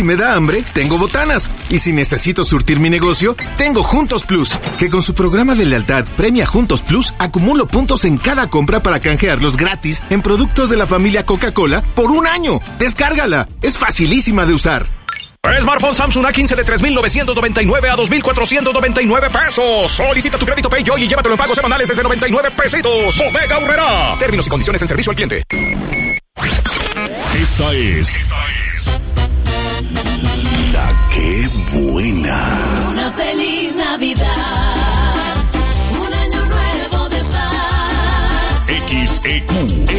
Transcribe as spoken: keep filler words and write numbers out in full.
Si me da hambre, tengo botanas. Y si necesito surtir mi negocio, tengo Juntos Plus, que con su programa de lealtad premia Juntos Plus, acumulo puntos en cada compra para canjearlos gratis en productos de la familia Coca-Cola por un año. Descárgala, es facilísima de usar. Smartphone Samsung A quince de tres mil novecientos noventa y nueve a dos mil cuatrocientos noventa y nueve pesos. Solicita tu crédito Pay hoy y llévatelo en pagos semanales desde noventa y nueve pesitos. Bodega Aurrerá. Términos y condiciones en servicio al cliente. Esta es